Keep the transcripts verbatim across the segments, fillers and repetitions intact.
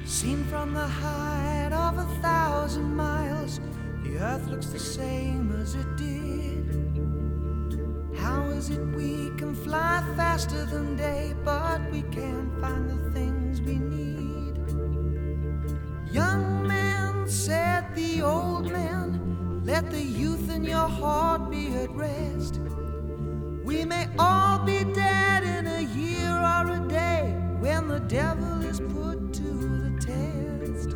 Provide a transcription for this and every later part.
Seen from the height of a thousand miles, the earth looks the same as it did. How is it we can fly faster than day, but we can't find the things we need? Young man, said the old man, let the youth in your heart be at rest. We may all be dead in a year or a day when the devil is put to the test.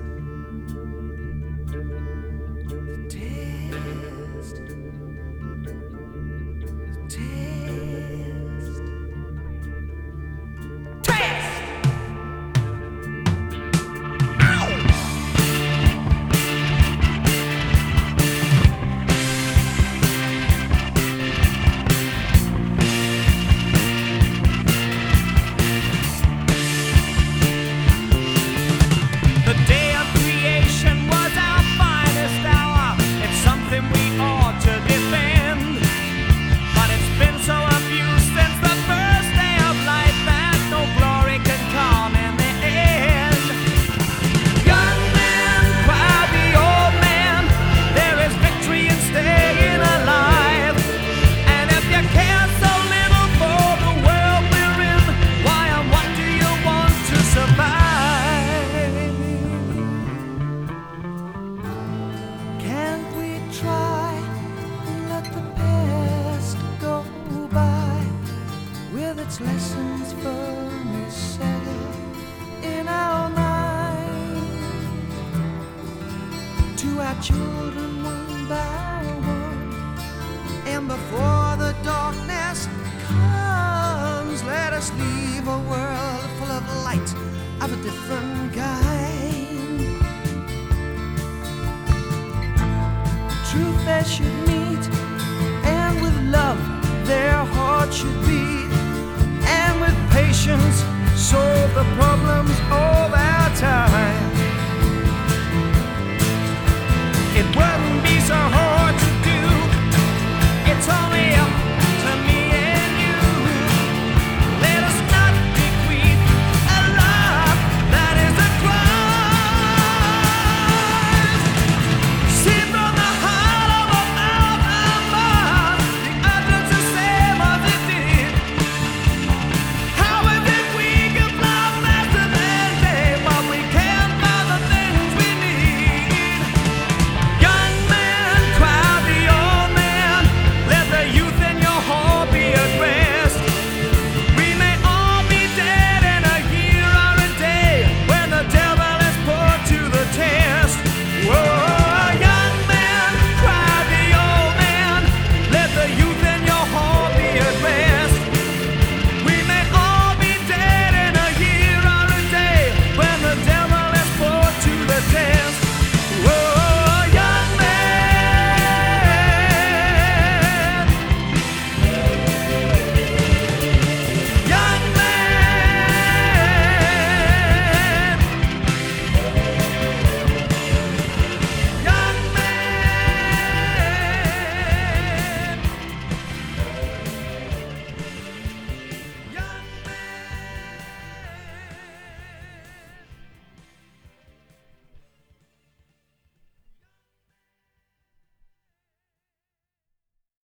The test. The test. Test! Its lessons firmly settled in our minds. To our children one by one, and before the darkness comes, let us leave a world full of light of a different kind. Truth they should meet, and with love their hearts should beat.